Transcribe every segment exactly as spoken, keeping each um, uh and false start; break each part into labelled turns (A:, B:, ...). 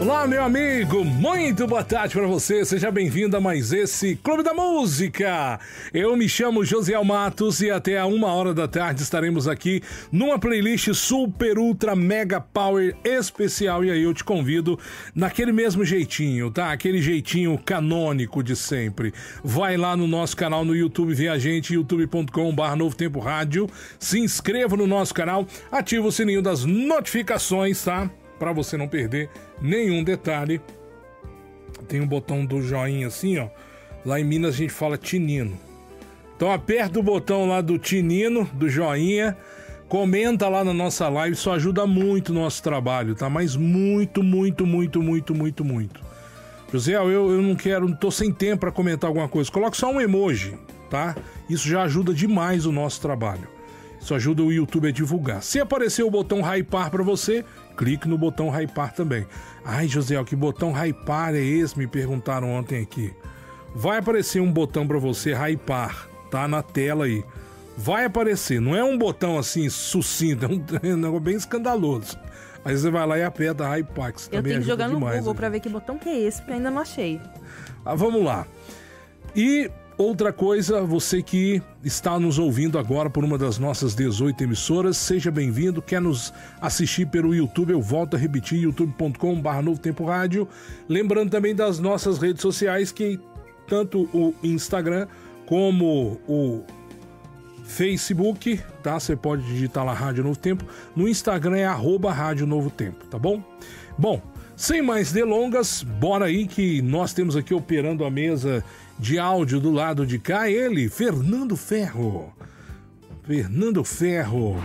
A: Olá, meu amigo, muito boa tarde para você, seja bem-vindo a mais esse Clube da Música. Eu me chamo Josiel Matos e até a uma hora da tarde estaremos aqui numa playlist super, ultra, mega power especial. E aí eu te convido naquele mesmo jeitinho, tá? Aquele jeitinho canônico de sempre. Vai lá no nosso canal no YouTube, vê a gente, youtube ponto com barra Novo Tempo Rádio. Se inscreva no nosso canal, ativa o sininho das notificações, tá? Para você não perder nenhum detalhe. Tem um botão do joinha assim, ó. Lá em Minas a gente fala tinino. Então aperta o botão lá do tinino, do joinha. Comenta lá na nossa live, isso ajuda muito o nosso trabalho, tá? Mas muito, muito, muito, muito, muito, muito. José, eu, eu não quero, não tô sem tempo para comentar alguma coisa. Coloca só um emoji, tá? Isso já ajuda demais o nosso trabalho. Isso ajuda o YouTube a divulgar. Se aparecer o botão hypar para você, clique no botão hypar também. Ai, José, que botão hypar é esse? Me perguntaram ontem aqui. Vai aparecer um botão para você hypar, tá na tela aí. Vai aparecer, não é um botão assim sucinto, é um, é um negócio bem escandaloso. Aí você vai lá e aperta hypar, que
B: eu tenho que jogar no
A: demais,
B: Google para ver que botão que é esse, porque ainda não achei.
A: Ah, vamos lá. E outra coisa, você que está nos ouvindo agora por uma das nossas dezoito emissoras, seja bem-vindo. Quer nos assistir pelo YouTube, eu volto a repetir, youtube ponto com barra Novo Tempo Rádio. Lembrando também das nossas redes sociais, que tanto o Instagram como o Facebook, tá? Você pode digitar lá Rádio Novo Tempo. No Instagram é arroba Rádio Novo Tempo, tá bom? Bom, sem mais delongas, bora aí que nós temos aqui operando a mesa de áudio do lado de cá, ele, Fernando Ferro. Fernando Ferro.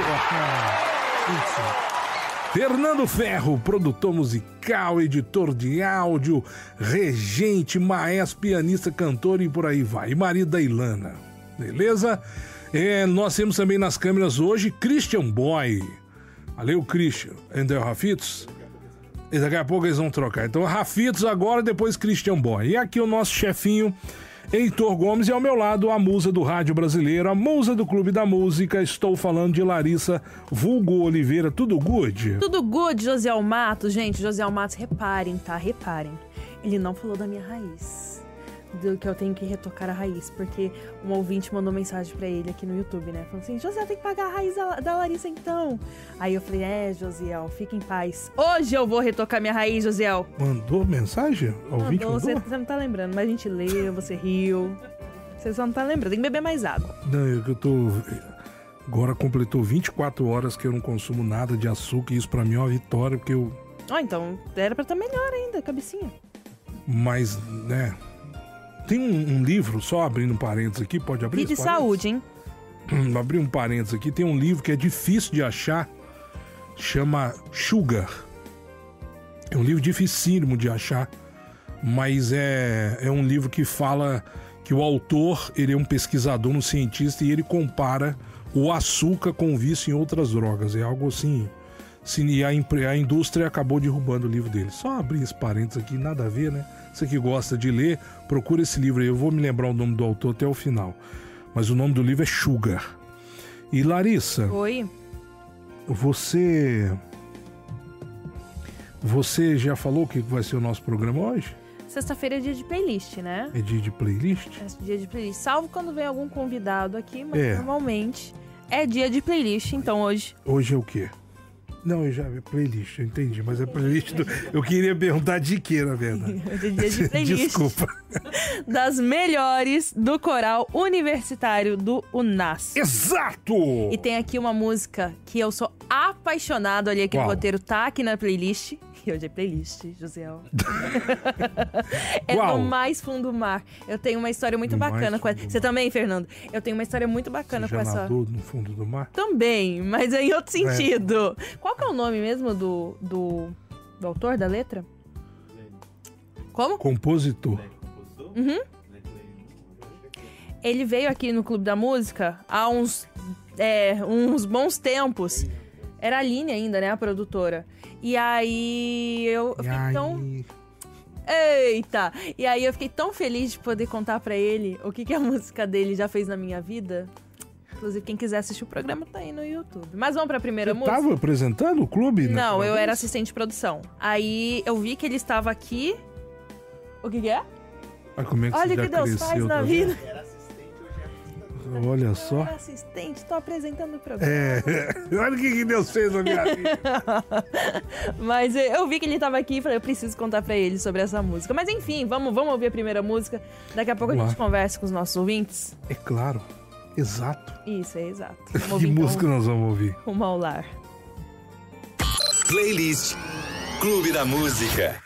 A: Fernando Ferro, produtor musical, editor de áudio, regente, maestro, pianista, cantor e por aí vai. E marido da Ilana. Beleza? É, nós temos também nas câmeras hoje Christian Boy. Valeu, Christian. André Rafitos. E daqui a pouco eles vão trocar. Então, Rafitos agora, depois Christian Boy. E aqui o nosso chefinho, Heitor Gomes, e ao meu lado a musa do rádio brasileiro, a musa do Clube da Música. Estou falando de Larissa Vulgo Oliveira. Tudo good?
B: Tudo good, Josiel Matos. Gente, Josiel Matos, reparem, tá? Reparem. Ele não falou da minha raiz. Do que eu tenho que retocar a raiz, porque um ouvinte mandou mensagem pra ele aqui no YouTube, né? Falando assim, Josiel, tem que pagar a raiz da, da Larissa então. Aí eu falei, é, Josiel, fica em paz. Hoje eu vou retocar minha raiz, Josiel.
A: Mandou mensagem? O ouvinte
B: mandou,
A: mandou?
B: Você, você não tá lembrando, mas a gente leu, você riu. Você só não tá lembrando, tem que beber mais água.
A: Não, eu tô... Agora completou vinte e quatro horas que eu não consumo nada de açúcar, e isso pra mim é uma vitória, porque eu...
B: Ó, oh, então, era pra estar melhor ainda, cabecinha.
A: Mas, né... Tem um, um livro, só abrindo um parênteses aqui, pode abrir?
B: E de saúde, hein?
A: Abrir um parênteses aqui, tem um livro que é difícil de achar, chama Sugar. É um livro dificílimo de achar, mas é, é um livro que fala que o autor, ele é um pesquisador, um cientista, e ele compara o açúcar com o vício em outras drogas. É algo assim... E a, a indústria acabou derrubando o livro dele. Só abrir esse parênteses aqui, nada a ver, né? Você que gosta de ler, procura esse livro aí. Eu vou me lembrar o nome do autor até o final. Mas o nome do livro é Sugar. E Larissa...
B: Oi?
A: Você... Você já falou o que vai ser o nosso programa hoje?
B: Sexta-feira é dia de playlist, né?
A: É dia de playlist?
B: É dia de playlist. Salvo quando vem algum convidado aqui, mas
A: é. Normalmente
B: é dia de playlist, então hoje...
A: Hoje é o quê? Não, eu já vi playlist, eu entendi, mas é playlist do... Eu queria perguntar de quê, na verdade?
B: De dia de playlist.
A: Desculpa.
B: Das melhores do coral universitário do UNAS.
A: Exato!
B: E tem aqui uma música que eu sou apaixonado, olha aqui no roteiro, tá aqui na playlist. E hoje é playlist, Josiel. É
A: Qual?
B: No Mais Fundo do Mar. Eu tenho uma história muito
A: no
B: bacana com essa. Você também, Fernando? Eu tenho uma história muito bacana
A: Você
B: com
A: já
B: essa.
A: nadou no fundo do mar?
B: Também, mas é em outro sentido. É. Qual que é o nome mesmo do, do, do autor da letra? Como?
A: Compositor.
B: Uhum. Ele veio aqui no Clube da Música há uns, é, uns bons tempos. Era a Aline ainda, né, a produtora. E aí eu, eu fiquei
A: aí...
B: tão... Eita! E aí eu fiquei tão feliz de poder contar pra ele o que, que a música dele já fez na minha vida. Inclusive, quem quiser assistir o programa tá aí no YouTube. Mas vamos pra primeira
A: Você
B: música?
A: tava apresentando o clube?
B: Não, eu
A: vez?
B: era assistente de produção. Aí eu vi que ele estava aqui. O que, que é?
A: Ah, como é que
B: Olha
A: você
B: o
A: já
B: que Deus
A: cresceu,
B: faz na
A: tá
B: vida.
A: vendo? Olha só.
B: Eu era assistente, tô apresentando o programa.
A: É, olha o que, que Deus fez na minha vida.
B: Mas eu vi que ele tava aqui e falei, eu preciso contar pra ele sobre essa música. Mas enfim, vamos, vamos ouvir a primeira música. Daqui a pouco
A: Vamos
B: a gente
A: lá.
B: conversa com os nossos ouvintes.
A: É claro, exato.
B: Isso, é exato. Vamos
A: Que
B: ouvir,
A: música
B: então,
A: nós vamos ouvir?
B: Rumo ao Lar.
C: Playlist Clube da Música.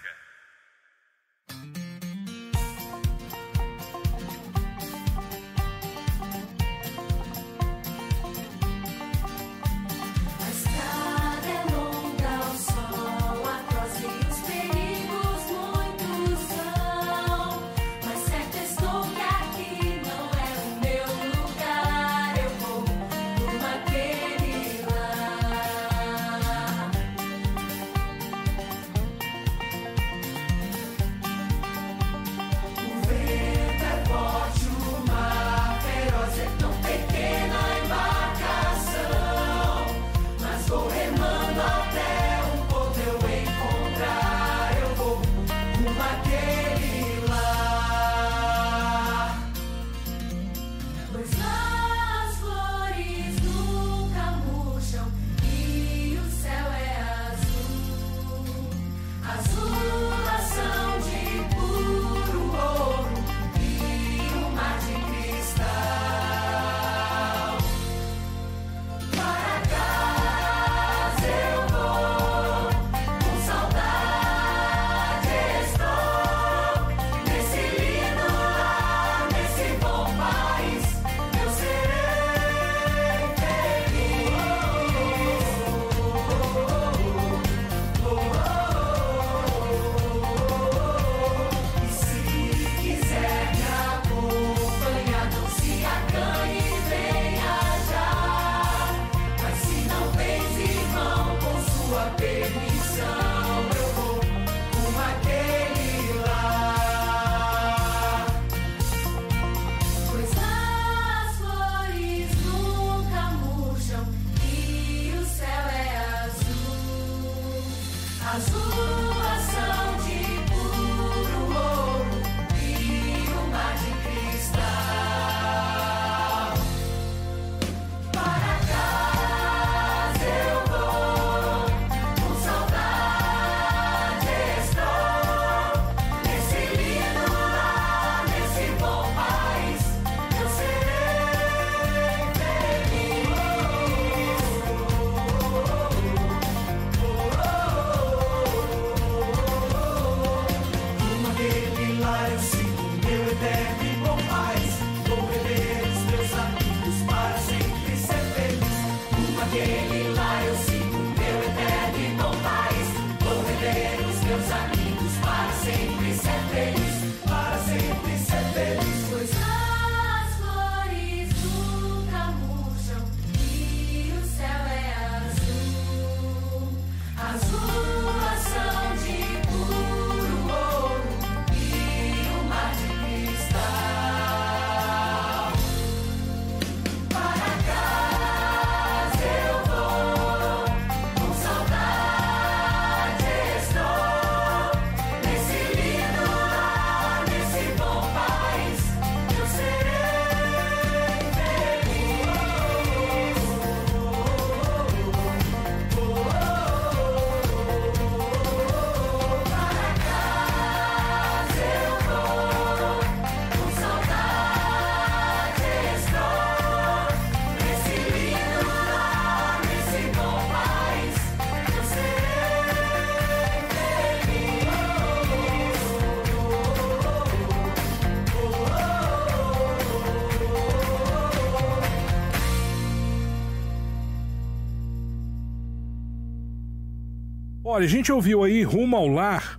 A: Olha, a gente ouviu aí Rumo ao Lar,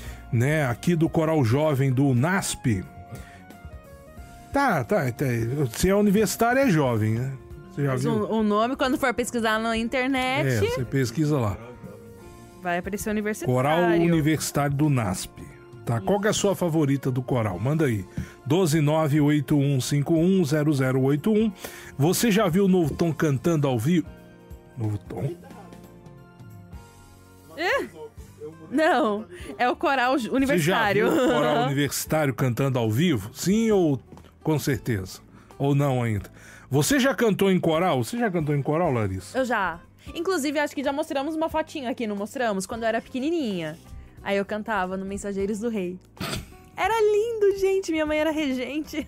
A: né, aqui do Coral Jovem do NASP. Tá, tá, tá. Se é universitário, é jovem, né? Você já
B: Mas
A: viu?
B: o, o nome, quando for pesquisar na internet,
A: É, você pesquisa lá.
B: vai aparecer universitário.
A: Coral Universitário do NASP. Tá? Qual que é a sua favorita do coral? Manda aí. doze nove oito um cinco um zero zero oito um. Você já viu o Novo Tom cantando ao vivo? Novo Tom?
B: É? Não, é o coral universitário.
A: Você já viu o coral universitário cantando ao vivo? Sim ou com certeza? Ou não ainda? Você já cantou em coral? Você já cantou em coral, Larissa?
B: Eu já. Inclusive, acho que já mostramos uma fotinha aqui, não mostramos? Quando eu era pequenininha. Aí eu cantava no Mensageiros do Rei. Era lindo, gente. Minha mãe era regente.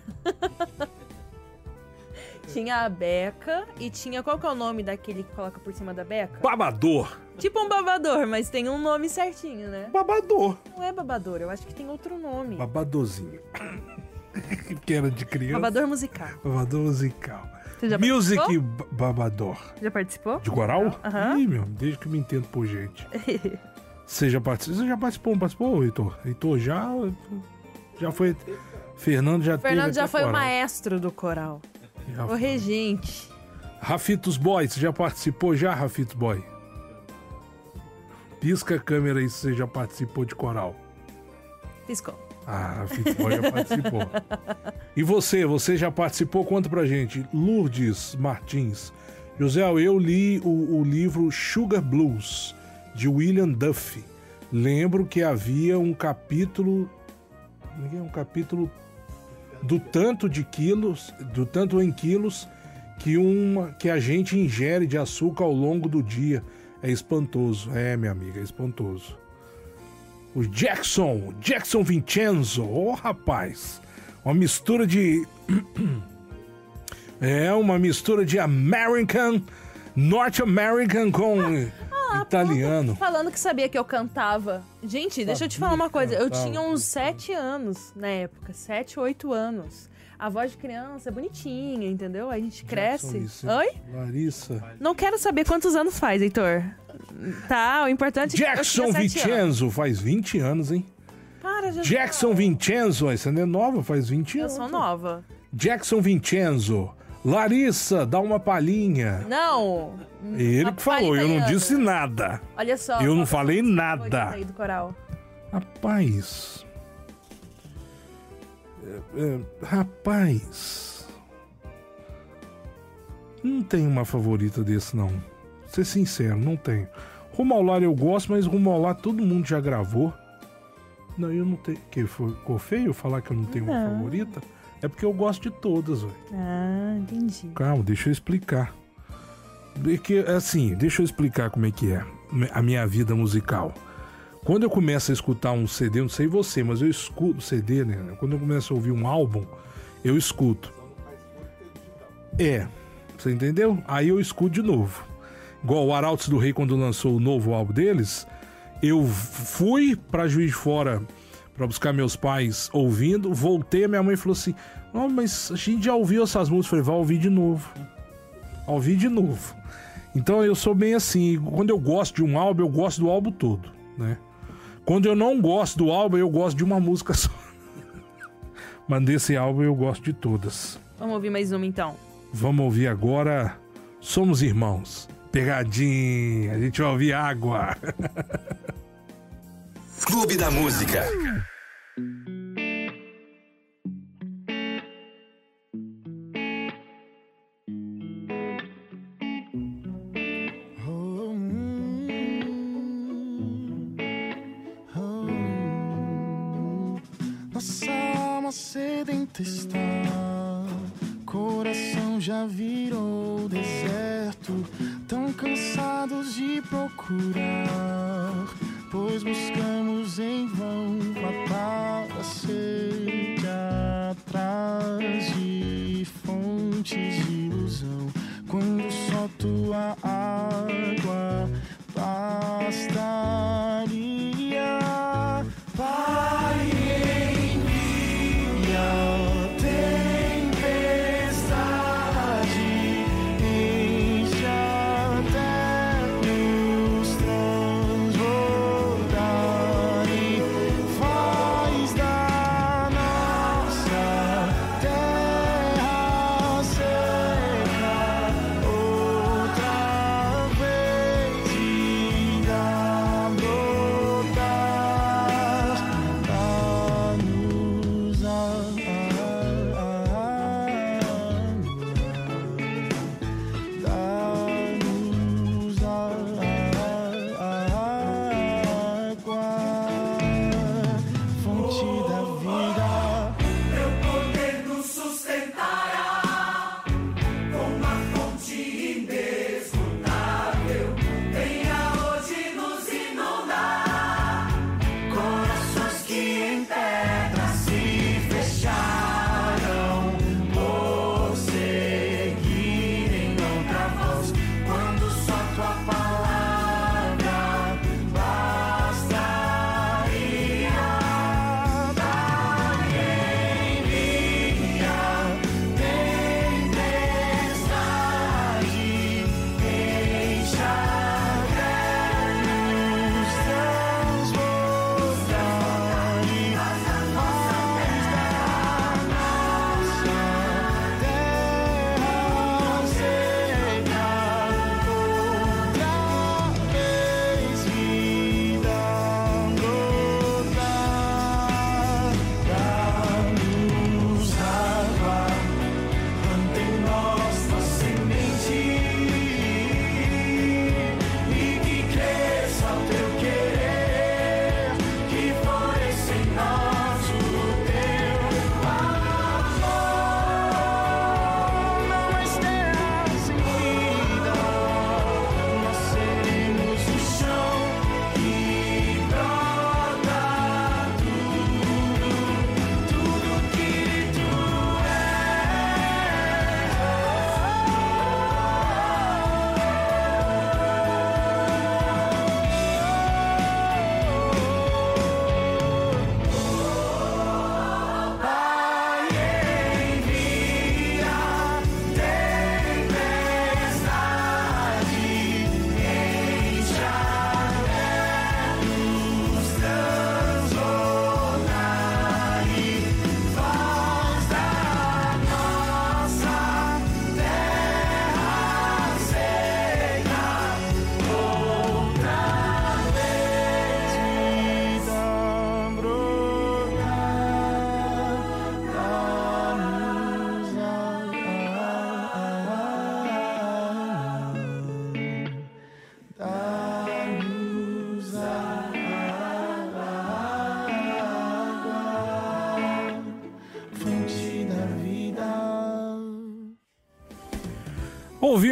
B: Tinha a beca e tinha... Qual que é o nome daquele que coloca por cima da beca?
A: Babador.
B: Tipo um babador, mas tem um nome certinho, né?
A: Babador.
B: Não é babador, eu acho que tem outro nome.
A: Babadorzinho. Que era de criança.
B: Babador musical.
A: Babador musical.
B: Você já
A: Music
B: participou?
A: Babador.
B: Já participou?
A: De coral?
B: Aham.
A: Ih, meu, desde que eu me entendo por gente. Você já participou? Você já participou? Não participou, Heitor? Heitor já... Já foi... Fernando já teve
B: Fernando já
A: até
B: foi
A: coral.
B: o maestro do coral.
A: Já
B: O
A: foi.
B: regente.
A: Rafitos Boy, você já participou já, Rafitos Boy? Pisca a câmera aí se você já participou de coral.
B: Piscou.
A: Ah, Rafitos Boy já participou. E você, você já participou? Conta pra gente. Lourdes Martins. José, eu li o, o livro Sugar Blues, de William Duffy. Lembro que havia um capítulo... Um capítulo do tanto de quilos, do tanto em quilos que, uma, que a gente ingere de açúcar ao longo do dia. É espantoso. É, minha amiga, é espantoso. O Jackson, Jackson Vincenzo. Ô, oh, rapaz. Uma mistura de... É, uma mistura de American, North American com
B: Ah,
A: italiano.
B: pronto, falando que sabia que eu cantava. Gente, deixa eu te falar uma coisa. Eu
A: cantava.
B: tinha uns sete anos na época. Sete, oito anos. A voz de criança é bonitinha, entendeu? Aí a gente cresce.
A: Jackson,
B: Oi?
A: Larissa.
B: Não quero saber quantos anos faz, Heitor. Tá, o importante é que
A: Jackson
B: eu tinha sete anos.
A: Vincenzo, faz vinte anos, hein?
B: Para, já
A: Jackson Vincenzo, você não é nova, faz vinte
B: Eu
A: anos.
B: sou nova.
A: Jackson Vincenzo. Larissa, dá uma palhinha.
B: Não.
A: Ele
B: uma
A: que falou, eu não
B: palha
A: disse nada.
B: Olha só.
A: Eu não
B: qual
A: falei
B: é o
A: nada.
B: favorito aí do coral?
A: Rapaz. É, é, rapaz. Não tem uma favorita desse, não. Vou ser sincero, não tenho. Rumo ao Lar eu gosto, mas Rumo ao Lar todo mundo já gravou. Não, eu não tenho. Que foi, ficou feio falar que eu não tenho uma
B: Não.
A: favorita? É porque eu gosto de todas, velho.
B: Ah, entendi.
A: Calma, deixa eu explicar. Porque, assim, deixa eu explicar como é que é a minha vida musical. Quando eu começo a escutar um C D, não sei você, mas eu escuto C D, né? Quando eu começo a ouvir um álbum, eu escuto. É, você entendeu? Aí eu escuto de novo. Igual o Arautos do Rei, quando lançou o novo álbum deles, eu fui pra Juiz de Fora pra buscar meus pais ouvindo, voltei, a minha mãe falou assim, oh, mas a gente já ouviu essas músicas. Eu falei, vai ouvir de novo. Vai ouvir de novo. Então eu sou bem assim, quando eu gosto de um álbum, eu gosto do álbum todo, né? Quando eu não gosto do álbum, eu gosto de uma música só. Mas desse álbum eu gosto de todas.
B: Vamos ouvir mais uma então.
A: Vamos ouvir agora Somos Irmãos. Pegadinha, a gente vai ouvir Água.
C: Clube da Música.
D: Nossa alma sedenta está, coração já virou deserto, tão cansados de procurar, pois buscamos em vão matar a sede atrás de fontes de ilusão, quando só tua água bastaria. Pai, envia tempestade, enche até nos transbordar e faz da nossa terra seca outra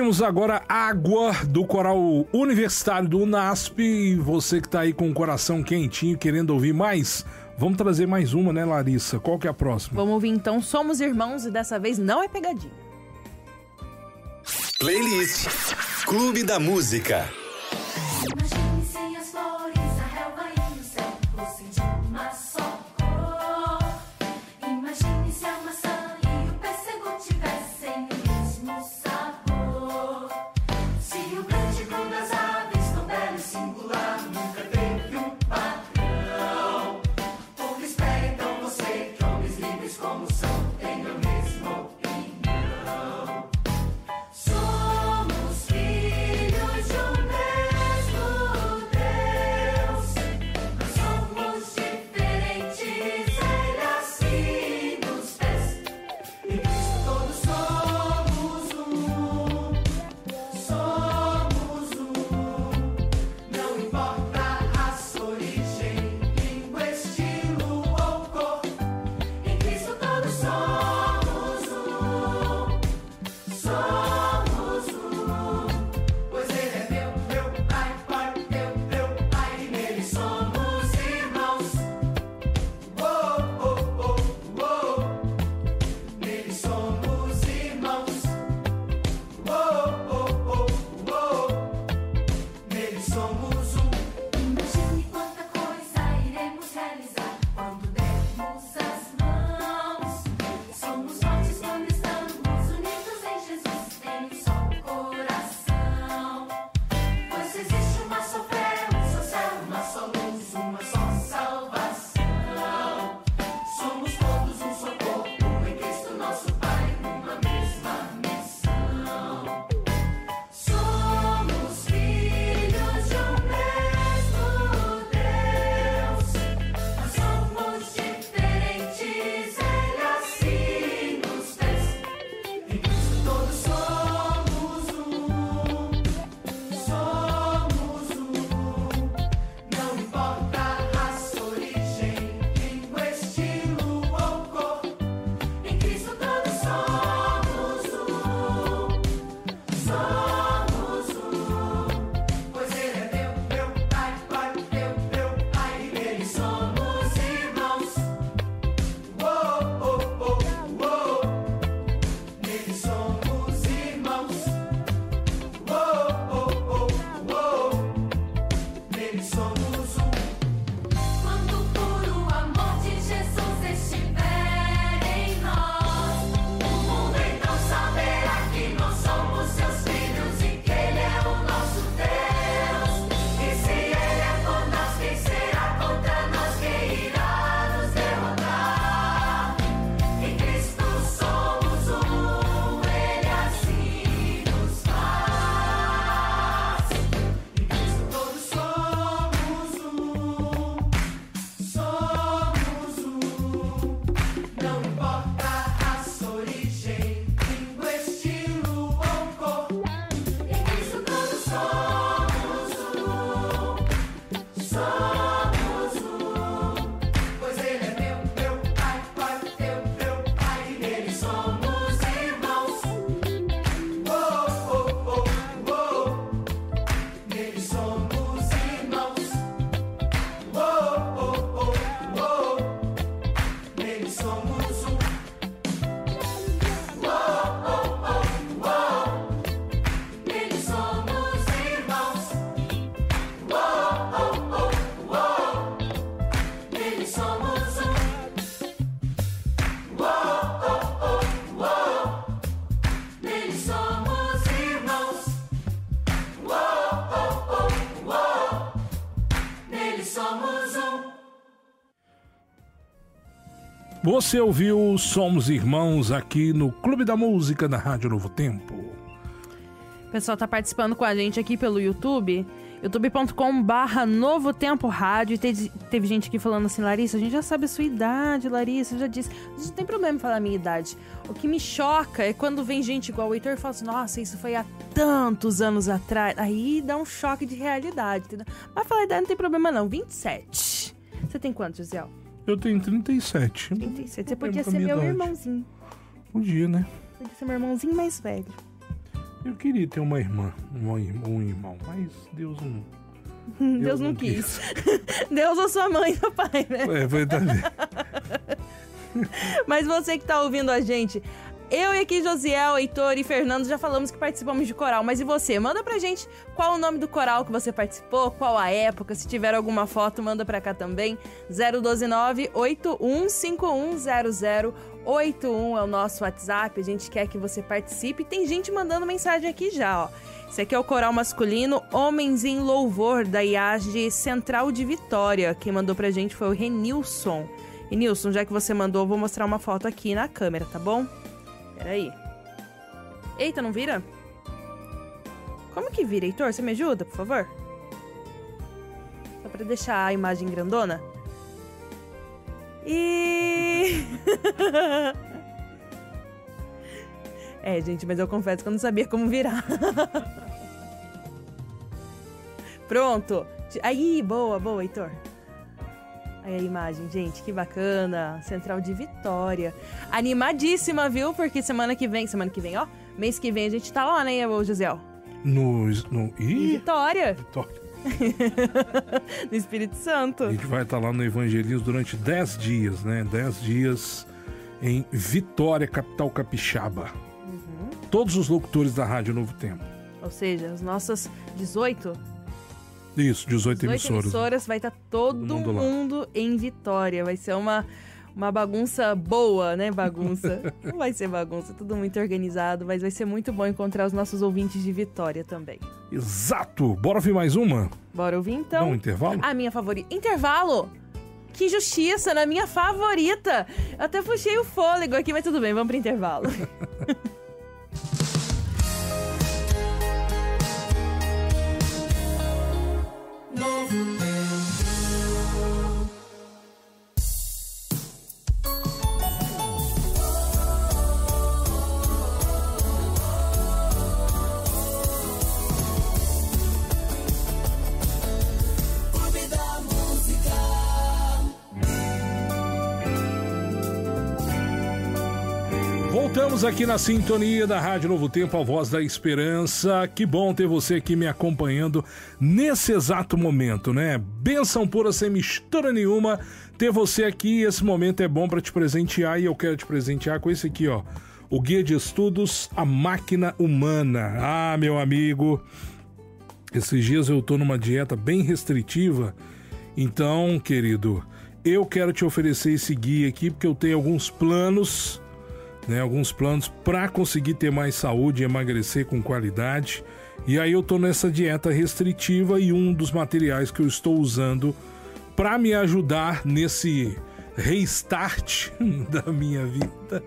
A: Ouvimos agora Água, do Coral Universitário do UNASP. E você que tá aí com o coração quentinho, querendo ouvir mais, vamos trazer mais uma, né, Larissa? Qual que é a próxima?
B: Vamos ouvir então Somos Irmãos e dessa vez não é pegadinha.
C: Playlist Clube da Música.
E: Imagine sem as flores, a relva e o céu fossem de uma só cor. Imagine se a maçã e o pêssego tivessem o mesmo sabor. Se o cântico das aves, tão belo e singular, nunca teve um padrão. Por que espera então você que homens livres como são tenham a mesma opinião? Somos filhos de um mesmo Deus. Nós somos diferentes, Ele assim nos fez. Em Cristo todos somos um, somos um. Não importa a raça, origem, língua, estilo ou cor. Em Cristo todos somos um, somos um. Pois Ele é meu, meu Pai, Pai, meu, meu Pai, e nele somos irmãos. Oh, oh, oh, oh. Nele somos irmãos. Oh, oh, oh, oh. Nele somos um. Imagine quanta coisa iremos realizar quando dermos as mãos. Somos fortes quando estamos unidos em Jesus, em um só coração. Pois existe uma só fé, um só céu, uma só luz, uma só salvação. Somos todos um só corpo em Cristo nosso Pai, numa mesma missão. Somos filhos de um mesmo Deus. Nós somos diferentes, Ele assim nos fez. Em Cristo todos somos um, somos um. Não importa a raça, origem, língua, estilo ou cor. Em Cristo todos somos um, somos um. Pois Ele é meu, meu Pai, Pai, meu, meu Pai, e nele somos irmãos. Oh, oh, oh, oh. Nele somos irmãos. Oh, oh, oh, oh. Nele somos um. Quando o puro amor de Jesus estiver em nós, o mundo então saberá que nós somos seus filhos e que Ele é o nosso Deus. E se Ele é por nós, quem será contra nós? Quem irá nos derrotar? Em Cristo somos um, Ele assim nos faz. Em Cristo todos somos um, somos um. Não importa a raça, origem, língua, estilo ou cor. Em Cristo todos somos um, somos um. Pois Ele é meu, meu Pai, Pai, teu, meu Pai, e nele somos irmãos. Oh, oh, oh, oh. Nele somos irmãos. Oh, oh, oh, oh. Nele somos um. Oh, oh, oh, oh. Nele somos irmãos. Oh, oh, oh, oh. Nele somos um. Oh, oh, oh, oh. Nele somos irmãos. Oh, oh, oh, oh. Nele somos um.
A: Você ouviu Somos Irmãos aqui no Clube da Música da Rádio Novo Tempo.
B: O pessoal tá participando com a gente aqui pelo YouTube, youtube ponto com barra Novo Tempo Rádio. E teve, teve gente aqui falando assim: Larissa, a gente já sabe a sua idade, Larissa, eu já disse. Não tem problema em falar a minha idade. O que me choca é quando vem gente igual o Heitor e fala assim: nossa, isso foi há tantos anos atrás. Aí dá um choque de realidade, entendeu? Mas falar a idade não tem problema não, vinte e sete. Você tem quanto, Gisele?
A: Eu tenho trinta e sete.
B: trinta e sete. Você
A: Não
B: podia
A: tem
B: ser meu
A: idade.
B: irmãozinho.
A: Podia, né?
B: Podia ser meu irmãozinho mais velho.
A: Eu queria ter uma irmã, um irmão, um irmão mas Deus não...
B: Deus, Deus não quis. Deus ou sua mãe e seu pai, né?
A: É, foi também.
B: Mas você que tá ouvindo a gente, eu e aqui, Josiel, Heitor e Fernando, já falamos que participamos de coral. Mas e você? Manda pra gente qual o nome do coral que você participou, qual a época. Se tiver alguma foto, manda pra cá também. zero um dois nove, oito um cinco um zero zero oito um é o nosso WhatsApp. A gente quer que você participe. Tem gente mandando mensagem aqui já, ó. Esse aqui é o coral masculino Homens em Louvor, da I A G Central de Vitória. Quem mandou pra gente foi o Renilson. Renilson, já que você mandou, eu vou mostrar uma foto aqui na câmera, tá bom? Peraí. Eita, não vira? Como que vira, Heitor? Você me ajuda, por favor? Só pra deixar a imagem grandona. E... É, gente, mas eu confesso que eu não sabia como virar. Pronto. Aí, boa, boa, Heitor. Aí a imagem, gente, que bacana. Central de Vitória. Animadíssima, viu? Porque semana que vem, semana que vem, ó. Mês que vem a gente tá lá, né, ô Josiel?
A: No... no... Ih,
B: Vitória.
A: Vitória.
B: No Espírito Santo.
A: A gente vai estar lá no Evangelismo durante dez dias, né? dez dias em Vitória, capital capixaba. Uhum. Todos os locutores da Rádio Novo Tempo.
B: Ou seja, as nossas dezoito...
A: Isso, dezoito,
B: dezoito
A: emissoras.
B: emissoras, vai estar todo, todo mundo, mundo em Vitória. Vai ser uma, uma bagunça boa, né? Bagunça. Não vai ser bagunça, tudo muito organizado, mas vai ser muito bom encontrar os nossos ouvintes de Vitória também.
A: Exato! Bora ouvir mais uma?
B: Bora ouvir então.
A: Dá um intervalo?
B: A minha favorita. Intervalo? Que justiça, na minha favorita! Eu até puxei o fôlego aqui, mas tudo bem, vamos pro intervalo.
A: Voltamos aqui na sintonia da Rádio Novo Tempo, a voz da esperança. Que bom ter você aqui me acompanhando nesse exato momento, né? Bênção pura, sem mistura nenhuma. Ter você aqui, esse momento é bom para te presentear e eu quero te presentear com esse aqui, ó. O Guia de Estudos, A Máquina Humana. Ah, meu amigo, esses dias eu tô numa dieta bem restritiva. Então, querido, eu quero te oferecer esse guia aqui porque eu tenho alguns planos... Né, alguns planos para conseguir ter mais saúde e emagrecer com qualidade. E aí eu tô nessa dieta restritiva e um dos materiais que eu estou usando para me ajudar nesse restart da minha vida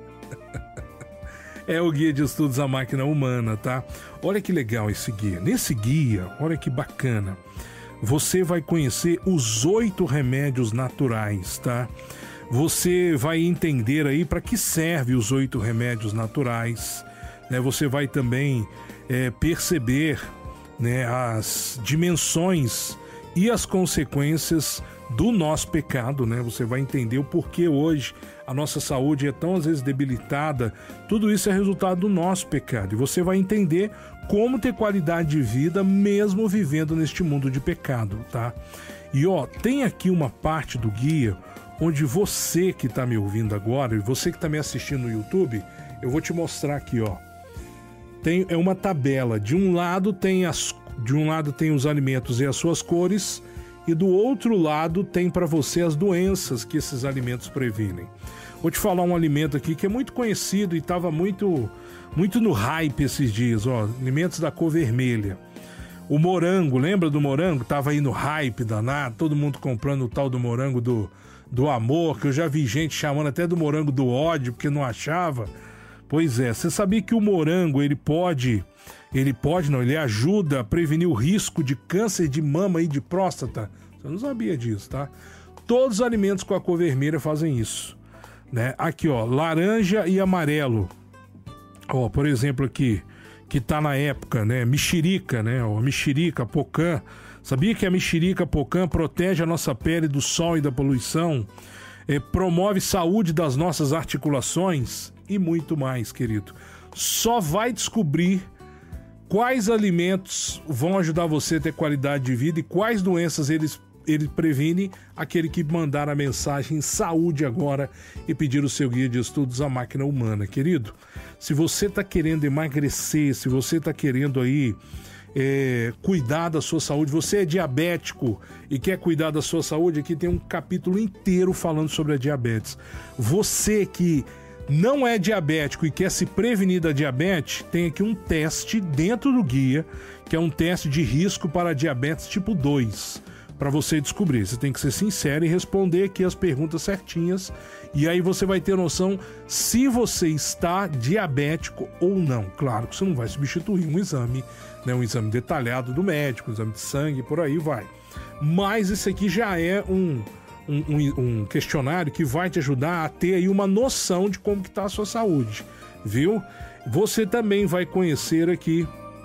A: é o Guia de Estudos A Máquina Humana, tá? Olha que legal esse guia. Nesse guia, olha que bacana, você vai conhecer os oito remédios naturais, tá? Você vai entender aí para que serve os oito remédios naturais, né? Você vai também é, perceber, né, as dimensões e as consequências do nosso pecado, né? Você vai entender o porquê hoje a nossa saúde é tão às vezes debilitada. Tudo isso é resultado do nosso pecado e você vai entender como ter qualidade de vida mesmo vivendo neste mundo de pecado, tá? E ó, tem aqui uma parte do guia onde você que está me ouvindo agora e você que está me assistindo no YouTube, eu vou te mostrar aqui, ó. Tem, é uma tabela. De um lado tem as, de um lado tem os alimentos e as suas cores, e do outro lado tem para você as doenças que esses alimentos previnem. Vou te falar um alimento aqui que é muito conhecido e estava muito, muito no hype esses dias, ó. Alimentos da cor vermelha. O morango, lembra do morango? Tava aí no hype danado, todo mundo comprando o tal do morango do do amor, que eu já vi gente chamando até do morango do ódio, porque não achava. Pois é, você sabia que o morango, ele pode, ele pode não, ele ajuda a prevenir o risco de câncer de mama e de próstata? Você não sabia disso, tá? Todos os alimentos com a cor vermelha fazem isso, né? Aqui, ó, laranja e amarelo. Ó, por exemplo aqui, que tá na época, né? Mexerica, né? Ó, mexerica, pocã. Sabia que a mexerica pocã protege a nossa pele do sol e da poluição? É, promove saúde das nossas articulações e muito mais, querido. Só vai descobrir quais alimentos vão ajudar você a ter qualidade de vida e quais doenças eles, ele previne, aquele que mandar a mensagem saúde agora e pedir o seu guia de estudos A Máquina Humana. Querido, se você está querendo emagrecer, se você está querendo aí é, cuidar da sua saúde, você é diabético e quer cuidar da sua saúde, aqui tem um capítulo inteiro falando sobre a diabetes. Você que não é diabético e quer se prevenir da diabetes, tem aqui um teste dentro do guia, que é um teste de risco para diabetes tipo dois, para você descobrir. Você tem que ser sincero e responder aqui as perguntas certinhas, e aí você vai ter noção se você está diabético ou não. Claro que você não vai substituir um exame, né, um exame detalhado do médico, um exame de sangue, por aí vai. Mas esse aqui já é um... Um, um, um questionário que vai te ajudar a ter aí uma noção de como que tá a sua saúde, viu? Você também vai conhecer aqui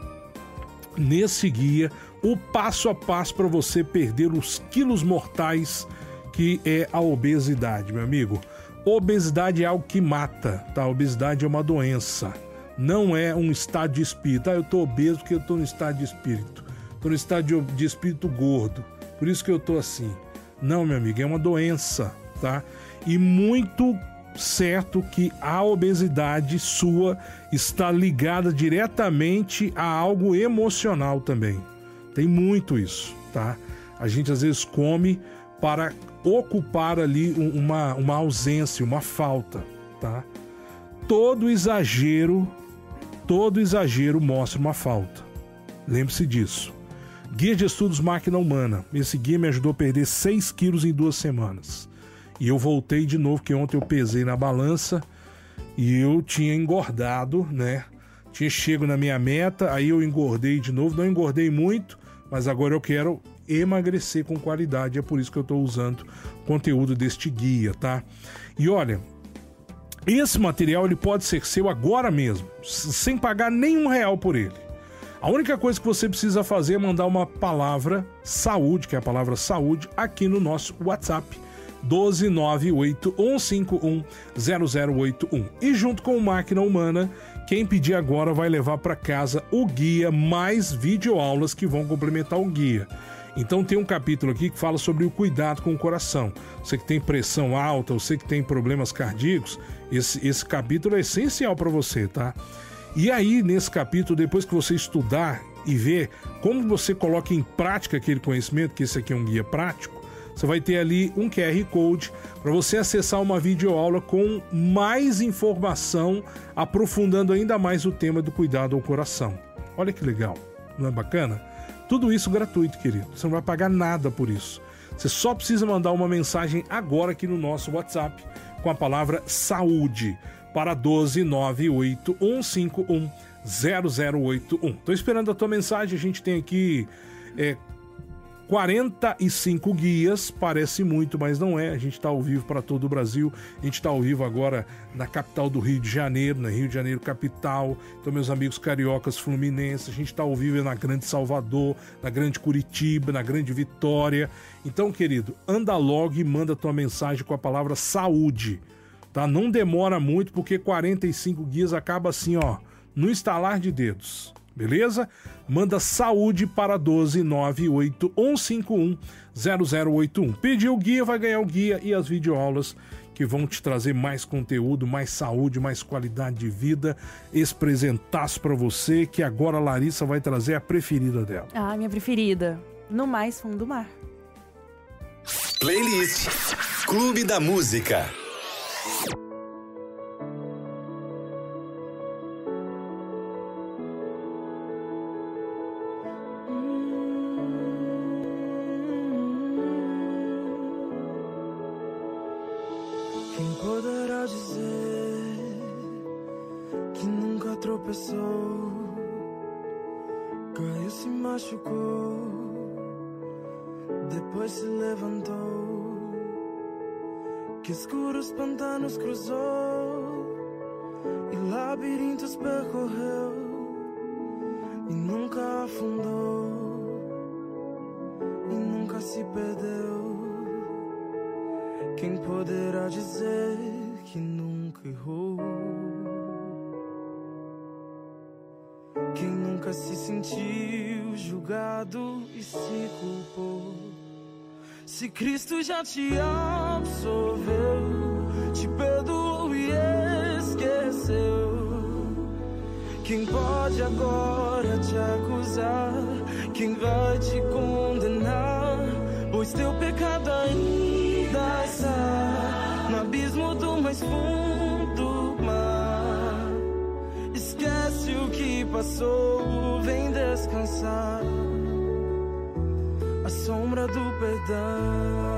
A: nesse guia o passo a passo para você perder os quilos mortais que é a obesidade, meu amigo. Obesidade é algo que mata, tá? A obesidade é uma doença, não é um estado de espírito. Ah, eu tô obeso porque eu tô no estado de espírito, tô no estado de, de espírito gordo, por isso que eu tô assim. Não, meu amigo, é uma doença, tá? E muito certo que a obesidade sua está ligada diretamente a algo emocional também. Tem muito isso, tá? A gente às vezes come para ocupar ali uma, uma ausência, uma falta, tá? Todo exagero, todo exagero mostra uma falta. Lembre-se disso. Guia de Estudos Máquina Humana. Esse guia me ajudou a perder seis quilos em duas semanas. E eu voltei de novo, que ontem eu pesei na balança e eu tinha engordado, né? Tinha chego na minha meta, aí eu engordei de novo. Não engordei muito, mas agora eu quero emagrecer com qualidade. É por isso que eu estou usando o conteúdo deste guia, tá? E olha, esse material ele pode ser seu agora mesmo, sem pagar nenhum real por ele. A única coisa que você precisa fazer é mandar uma palavra saúde, que é a palavra saúde, aqui no nosso WhatsApp, um dois nove oito um cinco um zero zero oito um. E junto com o Máquina Humana, quem pedir agora vai levar para casa o guia mais videoaulas que vão complementar o guia. Então tem um capítulo aqui que fala sobre o cuidado com o coração. Você que tem pressão alta, você que tem problemas cardíacos, esse, esse capítulo é essencial para você, tá? E aí, nesse capítulo, depois que você estudar e ver como você coloca em prática aquele conhecimento, que esse aqui é um guia prático, você vai ter ali um Q R Code para você acessar uma videoaula com mais informação, aprofundando ainda mais o tema do cuidado ao coração. Olha que legal, não é bacana? Tudo isso gratuito, querido. Você não vai pagar nada por isso. Você só precisa mandar uma mensagem agora aqui no nosso WhatsApp com a palavra saúde para um dois nove oito um cinco um zero zero oito um. Tô esperando a tua mensagem. A gente tem aqui é, quarenta e cinco guias, parece muito, mas não é. A gente está ao vivo para todo o Brasil. A gente está ao vivo agora na capital do Rio de Janeiro, na Rio de Janeiro capital. Então, meus amigos cariocas fluminenses, a gente está ao vivo na Grande Salvador, na Grande Curitiba, na Grande Vitória. Então, querido, anda logo e manda tua mensagem com a palavra saúde. Tá? Não demora muito, porque quarenta e cinco guias acaba assim, ó, no estalar de dedos. Beleza? Manda saúde para um dois nove oito um cinco um zero zero oito um. Pediu o guia, vai ganhar o guia e as videoaulas que vão te trazer mais conteúdo, mais saúde, mais qualidade de vida. Esse presentaço para você, que agora a Larissa vai trazer a preferida dela.
B: Ah, minha preferida. No Mais Fundo do Mar.
C: Playlist Clube da Música.
D: Quem poderá dizer que nunca tropeçou, caiu, se machucou, depois se levantou, que escuros pantanos cruzou e labirintos percorreu e nunca afundou e nunca se perdeu. Quem poderá dizer que nunca errou? Quem nunca se sentiu julgado e se culpou. Se Cristo já te absolveu, te perdoou e esqueceu, quem pode agora te acusar? Quem vai te condenar? Pois teu pecado ainda está no abismo do mais fundo mar. Esquece o que passou, vem descansar à sombra do perdão.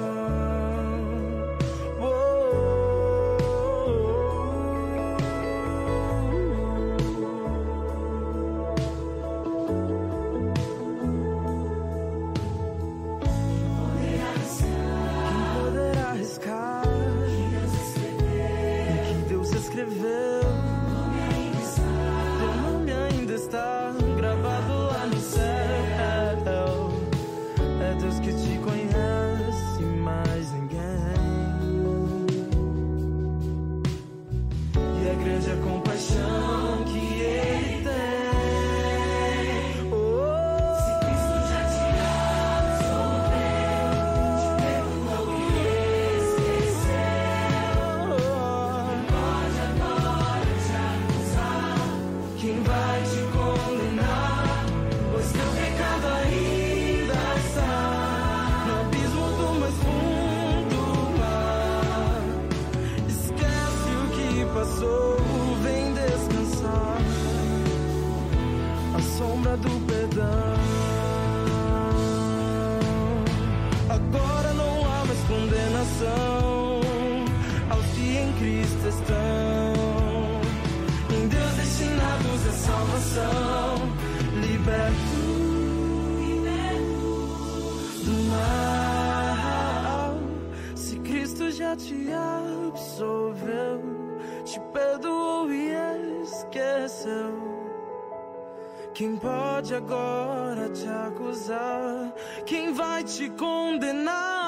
D: Aos que em Cristo estão, em Deus destinados à salvação, libertos, libertos do mal. Se Cristo já te absolveu, te perdoou e esqueceu, quem pode agora te acusar? Quem vai te condenar?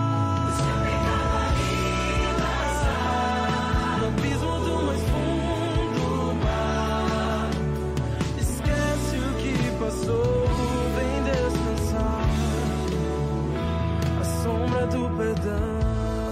D: Vem descansar à sombra do perdão.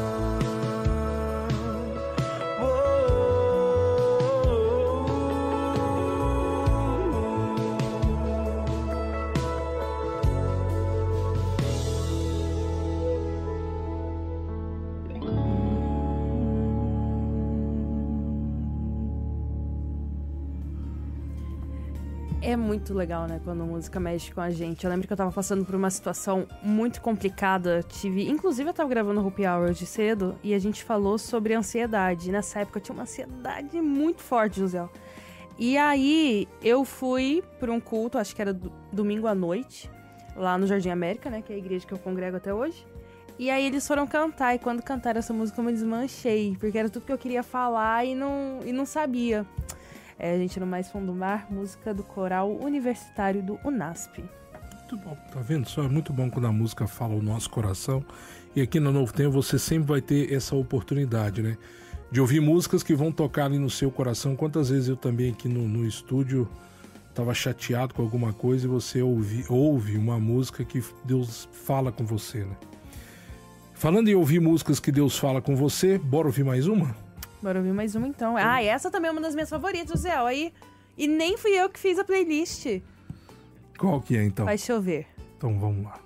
B: É muito legal, né, quando a música mexe com a gente. Eu lembro que eu tava passando por uma situação muito complicada. Tive, inclusive eu tava gravando o Happy Hour de cedo e a gente falou sobre ansiedade. Nessa época eu tinha uma ansiedade muito forte, José. E aí eu fui pra um culto, acho que era do, domingo à noite, lá no Jardim América, né, que é a igreja que eu congrego até hoje. E aí eles foram cantar, e quando cantaram essa música eu me desmanchei, porque era tudo que eu queria falar e não, e não sabia. É, a gente no Mais Fundo do Mar, música do coral universitário do UNASP.
A: Muito bom, tá vendo só? É muito bom quando a música fala o nosso coração. E aqui no Novo Tempo você sempre vai ter essa oportunidade, né? De ouvir músicas que vão tocar ali no seu coração. Quantas vezes eu também aqui no, no estúdio estava chateado com alguma coisa e você ouvi, ouve uma música que Deus fala com você, né? Falando em ouvir músicas que Deus fala com você, bora ouvir mais uma?
B: Bora ouvir mais uma então. Ah, essa também é uma das minhas favoritas, Zé. Aí. E nem fui eu que fiz a playlist.
A: Qual que é então?
B: Vai chover.
A: Então vamos lá.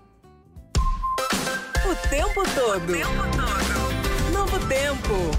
F: O tempo todo. O tempo todo. Novo Tempo.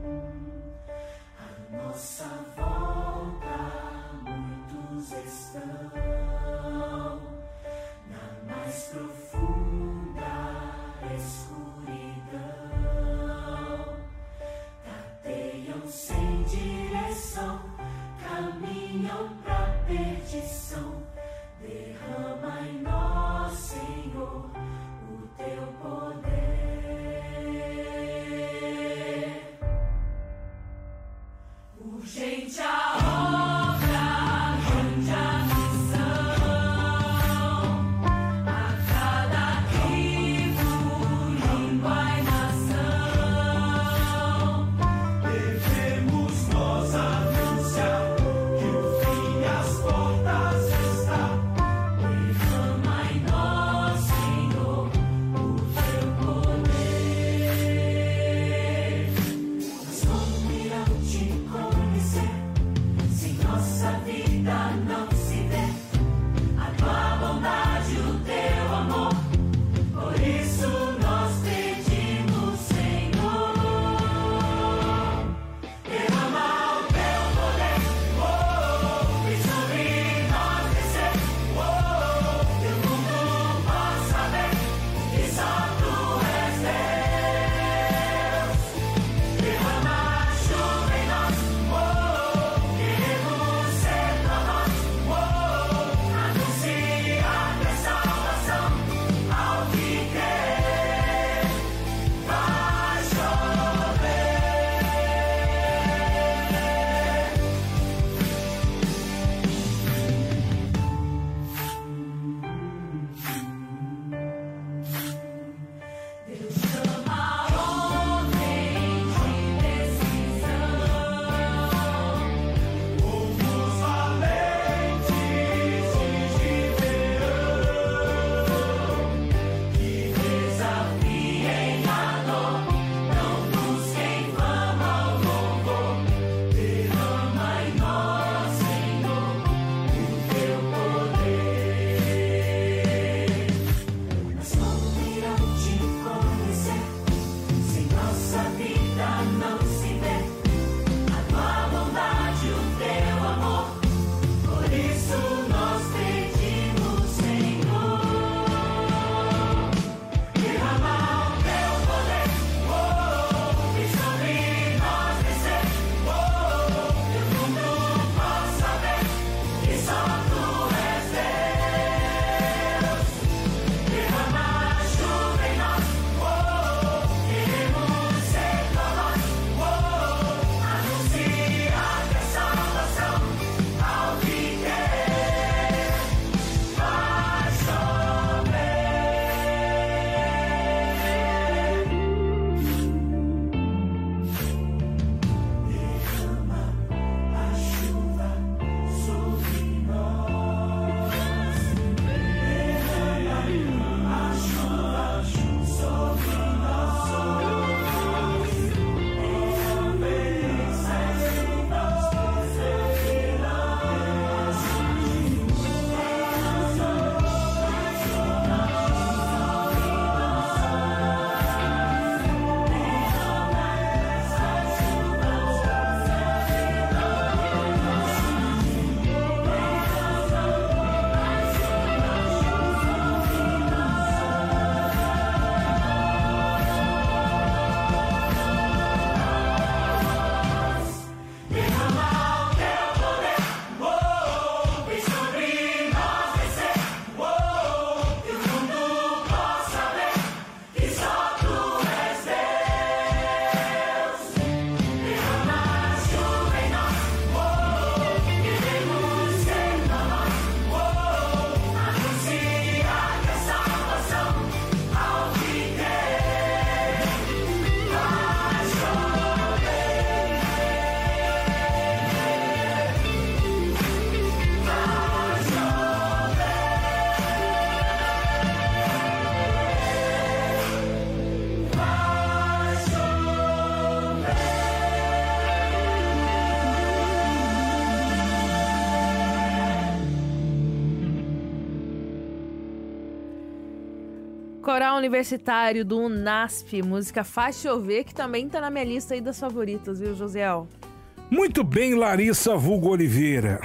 E: Nossa volta, muitos estão
B: Universitário do Unasp, música Faz Chover, que também tá na minha lista aí das favoritas, viu, Josiel?
A: Muito bem, Larissa Vulgo Oliveira.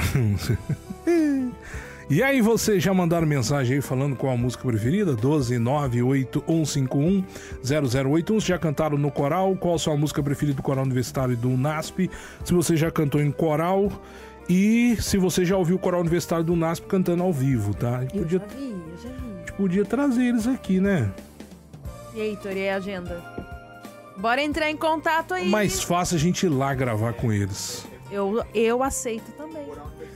A: E aí, vocês já mandaram mensagem aí falando qual a música preferida? doze nove oito um cinco um zero zero oito um. Já cantaram no coral? Qual a sua música preferida do Coral Universitário do Unasp? Se você já cantou em coral e se você já ouviu o Coral Universitário do Unasp cantando ao vivo, tá? A gente
B: Eu
A: podia,
B: já vi, eu já vi.
A: a gente podia trazer eles aqui, né?
B: E aí, Tori, e a agenda? Bora entrar em contato aí.
A: Mais fácil a gente ir lá gravar com eles.
B: Eu, eu aceito também.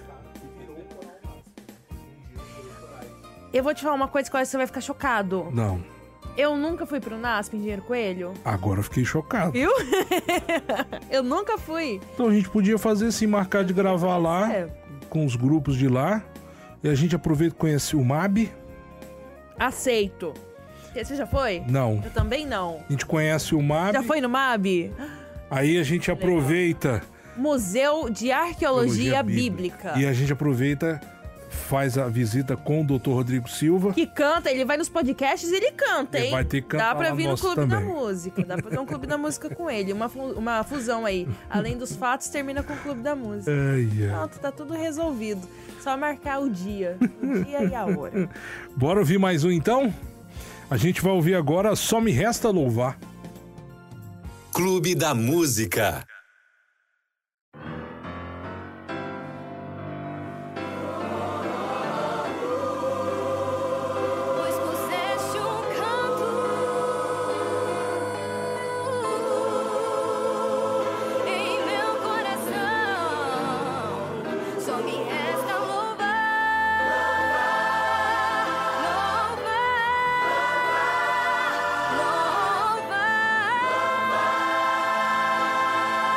B: Eu vou te falar uma coisa que eu acho que você vai ficar chocado.
A: Não,
B: Eu nunca fui pro Unasp, Engenheiro Coelho.
A: agora eu fiquei chocado.
B: Viu? Eu nunca fui.
A: Então a gente podia fazer assim, marcar de gravar lá,
B: É.
A: com os grupos de lá. E a gente aproveita e conhece o M A B.
B: Aceito. Você já foi?
A: Não.
B: Eu também não.
A: A gente conhece o M A B.
B: Já foi no M A B?
A: Aí a gente aproveita
B: Museu de Arqueologia
A: Teologia
B: Bíblica.
A: e a gente aproveita, faz a visita com o doutor Rodrigo Silva.
B: Que canta, ele vai nos podcasts e ele canta,
A: Ele
B: hein?
A: vai ter que cantar
B: Dá pra
A: lá
B: vir no
A: nosso
B: Clube da
A: também.
B: Música. Dá pra ter um Clube da Música com ele. Uma, fu- uma fusão aí. Além dos fatos, termina com o Clube da Música.
A: Ai, ai.
B: Pronto, tá tudo resolvido. Só marcar o dia. O dia e a hora.
A: Bora ouvir mais um então? A gente vai ouvir agora Só Me Resta Louvar.
C: Clube da Música.
G: Pois puseste um canto em meu coração, só me resta louvar, louvar, louvar.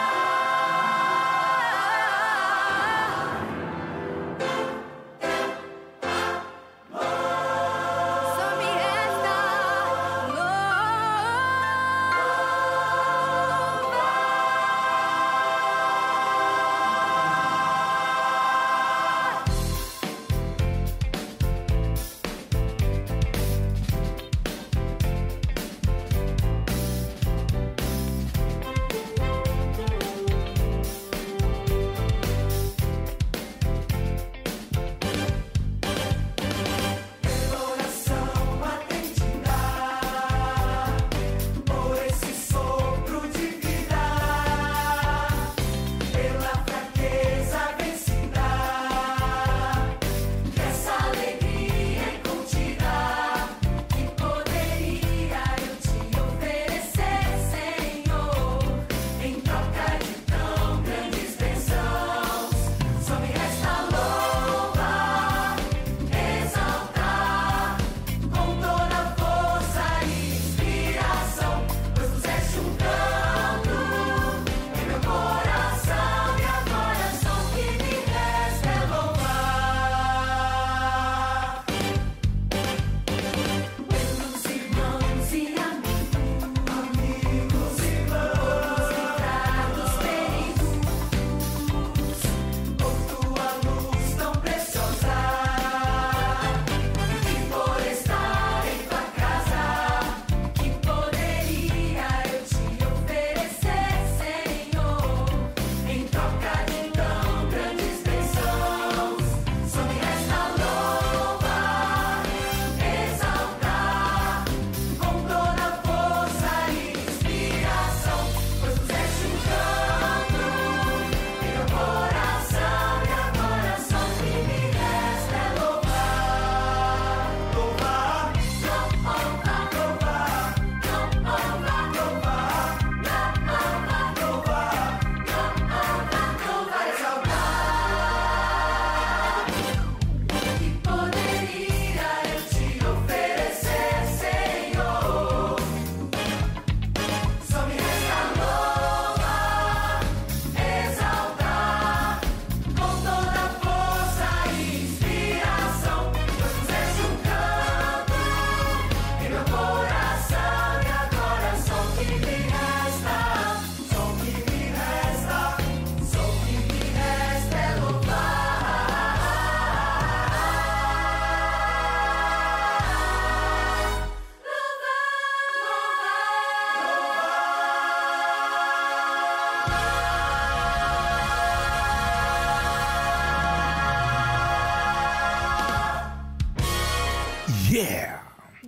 A: Yeah!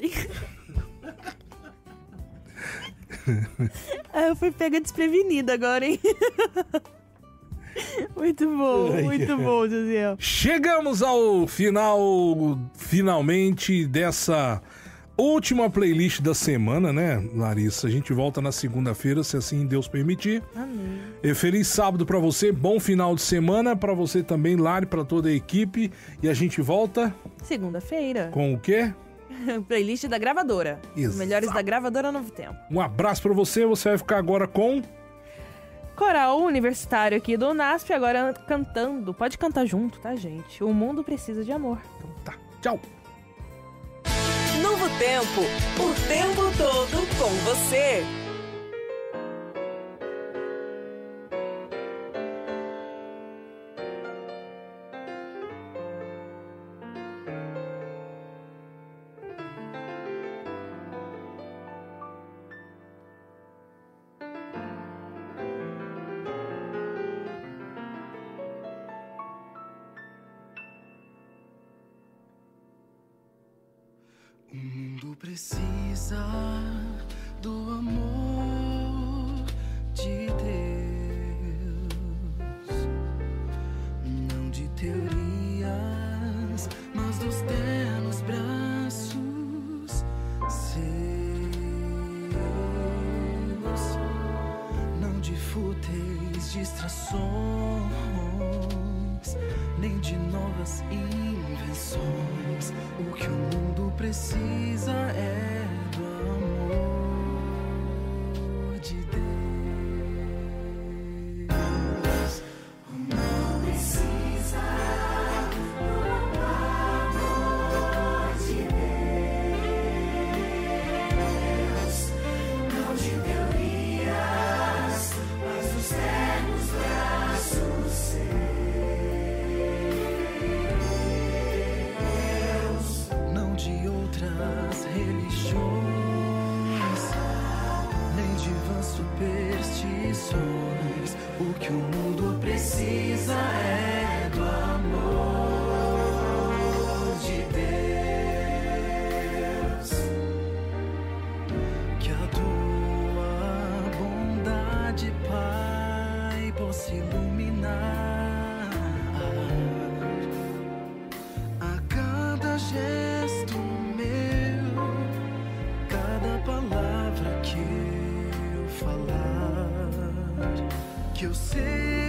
B: Ah, eu fui pega desprevenida agora, hein? Muito bom,
A: Ai,
B: muito
A: cara.
B: bom, Josiel.
A: Chegamos ao final, finalmente, dessa última playlist da semana, né, Larissa? A gente volta na segunda-feira, se assim Deus permitir.
B: Amém.
A: E feliz sábado pra você, bom final de semana pra você também, Lari, pra toda a equipe. E a gente volta
B: Segunda-feira.
A: com o quê?
B: Playlist da gravadora. Os
A: Exato.
B: melhores da gravadora Novo Tempo.
A: Um abraço pra você, você vai ficar agora com...
B: Coral universitário aqui do UNASP, agora cantando. Pode cantar junto, tá, gente? O mundo precisa de amor.
A: Então tá, tchau!
F: Novo Tempo, o tempo todo com você.
D: O mundo precisa do amor de Deus, não de teorias, mas dos ternos braços seus, não de fúteis distrações, nem de novas invenções. O que o mundo precisa é do amor de Deus. O mundo precisa do amor de Deus, não de teorias, mas dos ternos braços seus, não de outras religiões, nem de vãs superstições. O que o mundo precisa é do amor de Deus. Que a tua bondade, Pai, possa iluminar a cada gesto meu, cada palavra que eu falar, que eu sei